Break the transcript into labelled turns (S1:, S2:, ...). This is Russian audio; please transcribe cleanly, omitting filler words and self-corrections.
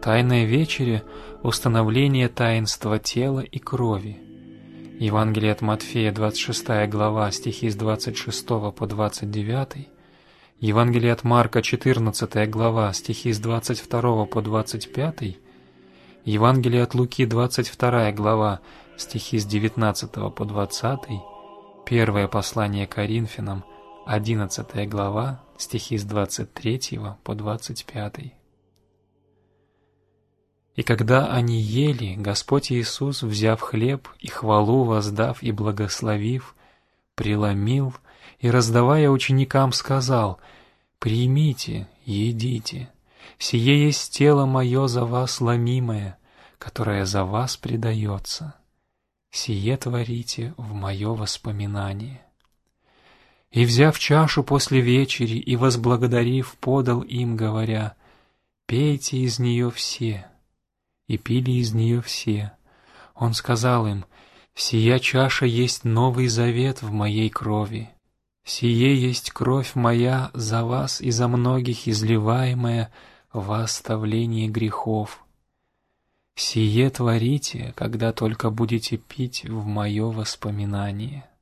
S1: Тайная вечеря – установление таинства тела и крови. Евангелие от Матфея, 26 глава, стихи с 26 по 29. Евангелие от Марка, 14 глава, стихи с 22 по 25. Евангелие от Луки, 22 глава, стихи с 19 по 20. Первое послание Коринфянам, 11 глава, стихи с 23 по 25. И когда они ели, Господь Иисус, взяв хлеб и хвалу воздав и благословив, преломил и, раздавая ученикам, сказал: «Примите, едите, сие есть тело мое за вас ломимое, которое за вас предается. Сие творите в мое воспоминание». И, взяв чашу после вечери и возблагодарив, подал им, говоря: «Пейте из нее все». И пили из нее все. Он сказал им: «Сия чаша есть новый завет в моей крови. Сие есть кровь моя за вас и за многих, изливаемая во оставление грехов. Сие творите, когда только будете пить в мое воспоминание».